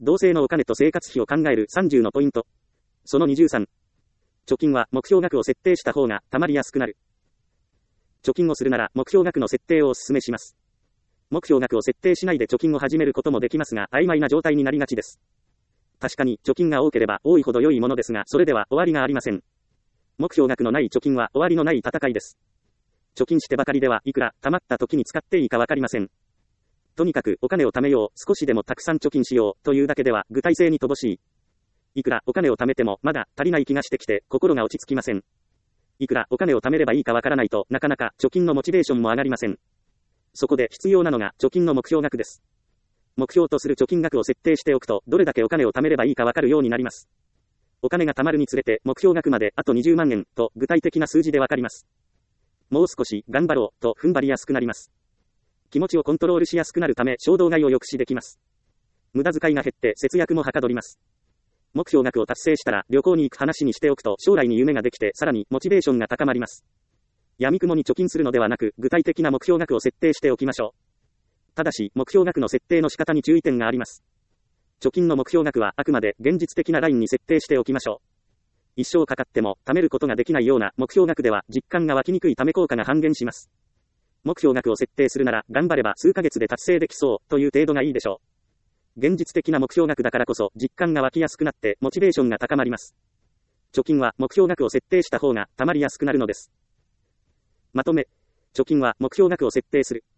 同性のお金と生活費を考える30のポイント。その23。貯金は目標額を設定した方が貯まりやすくなる。貯金をするなら目標額の設定をお勧めします。目標額を設定しないで貯金を始めることもできますが、曖昧な状態になりがちです。確かに貯金が多ければ多いほど良いものですが、それでは終わりがありません。目標額のない貯金は終わりのない戦いです。貯金してばかりではいくら貯まった時に使っていいかわかりません。とにかくお金を貯めよう、少しでもたくさん貯金しようというだけでは具体性に乏しい。いくらお金を貯めてもまだ足りない気がしてきて心が落ち着きません。いくらお金を貯めればいいかわからないとなかなか貯金のモチベーションも上がりません。そこで必要なのが貯金の目標額です。目標とする貯金額を設定しておくとどれだけお金を貯めればいいかわかるようになります。お金が貯まるにつれて目標額まであと20万円と具体的な数字でわかります。もう少し頑張ろうと踏ん張りやすくなります。気持ちをコントロールしやすくなるため衝動買いを抑止できます。無駄遣いが減って節約もはかどります。目標額を達成したら旅行に行く話にしておくと将来に夢ができてさらにモチベーションが高まります。闇雲に貯金するのではなく具体的な目標額を設定しておきましょう。ただし目標額の設定の仕方に注意点があります。貯金の目標額はあくまで現実的なラインに設定しておきましょう。一生かかっても貯めることができないような目標額では実感が湧きにくいため効果が半減します。目標額を設定するなら頑張れば数ヶ月で達成できそうという程度がいいでしょう。現実的な目標額だからこそ実感が湧きやすくなってモチベーションが高まります。貯金は目標額を設定した方が貯まりやすくなるのです。まとめ、貯金は目標額を設定する。